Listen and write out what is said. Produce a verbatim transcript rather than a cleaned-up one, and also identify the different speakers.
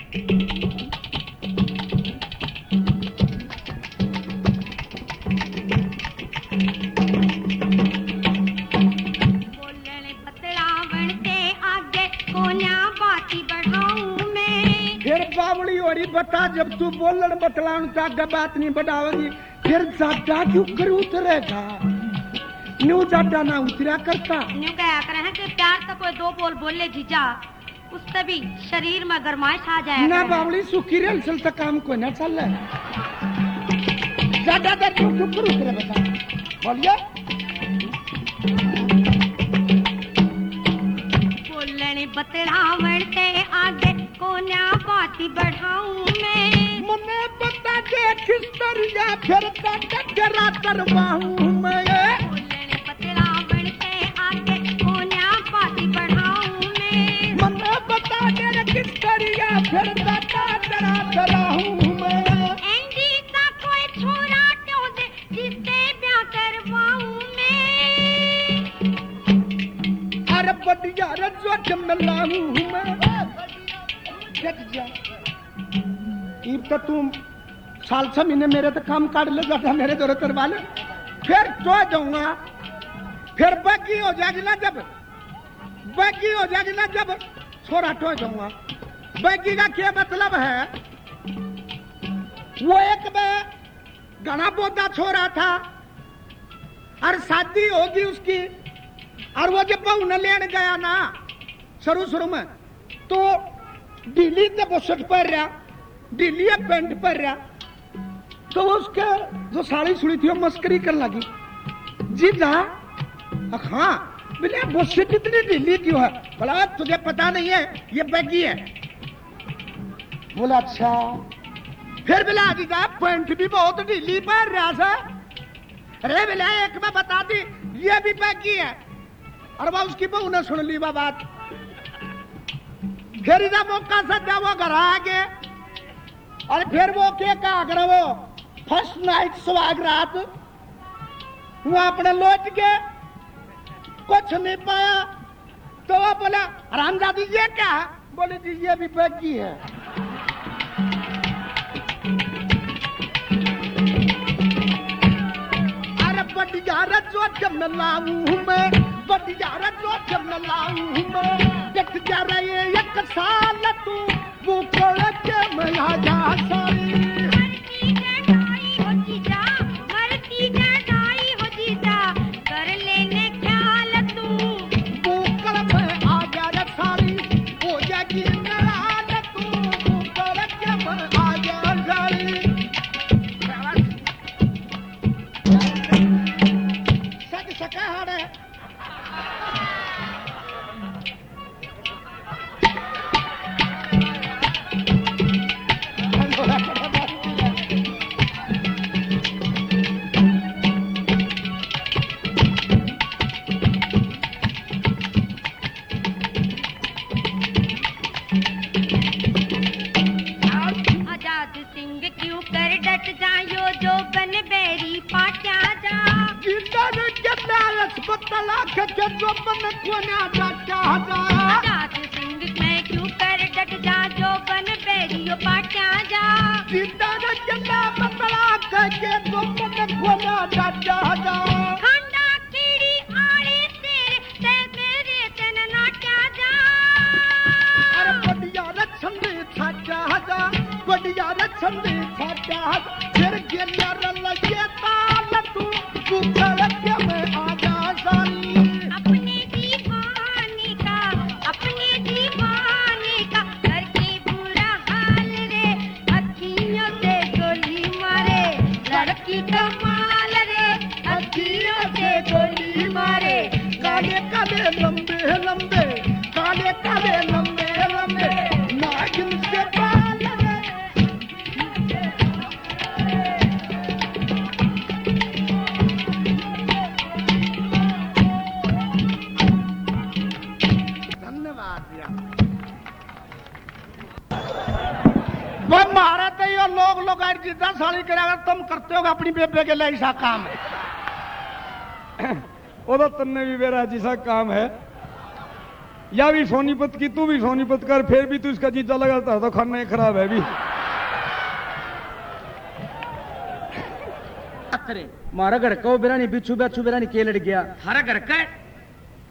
Speaker 1: बता जब तू बोलन बतलान तो आगे बात नहीं बढ़ावेगी फिर ज्यादा क्यों कर उतरेगा न्यू ज्यादा ना उतरा करता
Speaker 2: न्यू कहा कर है कि प्यार से कोई दो बोल बोल ले जीजा उससे भी शरीर में गरमाइश आ जाएगा
Speaker 1: ना बावली सुखी रेल चलता काम को ना चल रहा ज्यादा देर क्यों क्यों कर उतरे बता बोलिए
Speaker 2: बोलने बतलावन से आगे कोन्या बाती बढ़ाऊं मैं
Speaker 1: मने बता दे किस तरह फिर तेरा करवाऊं मैं
Speaker 2: बोलने बतलावन से आगे कोन्या बाती बढ़ाऊं मैं
Speaker 1: मने बता दे किस तरह फिर तेरा कराऊं मैं
Speaker 2: एंडी सा कोई छोरा क्यों दे जिससे ब्याह करवाऊं मैं
Speaker 1: अरे बढ़िया रे जो जमलाऊं मैं जग जा इब तो तुम साल छह महीने मेरे तो काम काट ले जाता मेरे दौरे करवा ले फिर तो जाऊंगा फिर बाकी हो जाएगी ना जब बाकी हो जाएगी ना जब छोरा तो जाऊंगा बाकी का क्या मतलब है वो एक में घना बोधा छोरा था और शादी होगी उसकी और वो जब बहू न लेने गया ना शुरू शुरू में तो दिल्ली ने वो शर्ट पहन रहा दिल्ली पैंट पहन रहा तो उसके जो साड़ी सुड़ी थी वो मस्करी करने लगी जी जा हाँ बोले वो शर्ट इतनी ढीली क्यों है बोला तुझे पता नहीं है ये बैगी है बोला अच्छा फिर बोला जी जा पैंट भी बहुत ढीली पहन रहा था अरे बोला एक में बता दी ये भी बैगी है और वह उसकी बहू ने सुन ली बात फिर इधर मौका सजा वो घर आ गए और फिर वो क्या कहा कर वो फर्स्ट नाइट सुहाग रात वो अपने लौट गए कुछ नहीं पाया तो वो बोला रामजादी ये क्या है बोले जी ये भी बैगी है अरे बढ़िया जो जब न लाऊं मैं बढ़िया जो जब न लाऊं मैं देख जा रहे एक साल तू वो कर के मैं आ जा सारी
Speaker 2: मरती जनाई हो जीजा मरती जनाई हो जीजा कर लेने ख्याल तू
Speaker 1: वो कर मैं आ जा रे सारी हो जाएगी नाल तू वो कर के मैं आ जा सारी सच सका है जो बन कोना जाता जा
Speaker 2: आजाद सिंह मैं क्यों कर डट जा जो बन बेरियो पाटा जा
Speaker 1: जिंदा न चला बतला के जो बन कोना जाता जा
Speaker 2: खंडा कीड़ी आड़े तेरे ते मेरे तन नाटा जा
Speaker 1: अरे बढ़िया रक्षण दे छाटा जा बढ़िया रक्षण दे छाटा फिर गेला रल ये ताल तू कुछड़ के मैं आ जा सारी
Speaker 2: कमाल रे अखियों से गोली मारे
Speaker 1: काले काले लंबे लंबे काले काले लंबे लंबे नागिन के बाल धन्यवाद वो मारे तो ये लोग लोग जितना साड़ी करेगा तुम करते हो अपनी बेबे के लिए ऐसा काम है
Speaker 3: वो तो तुमने भी मेरा जैसा काम है या भी सोनीपत की, तू भी सोनीपत कर, फिर भी तू इसका जीजा लगाता तो खाना ही खराब है भी।
Speaker 1: मारा घर का बिरानी बिच्छू बिच्छू बिरानी के लड़ गया।
Speaker 4: थारा घर का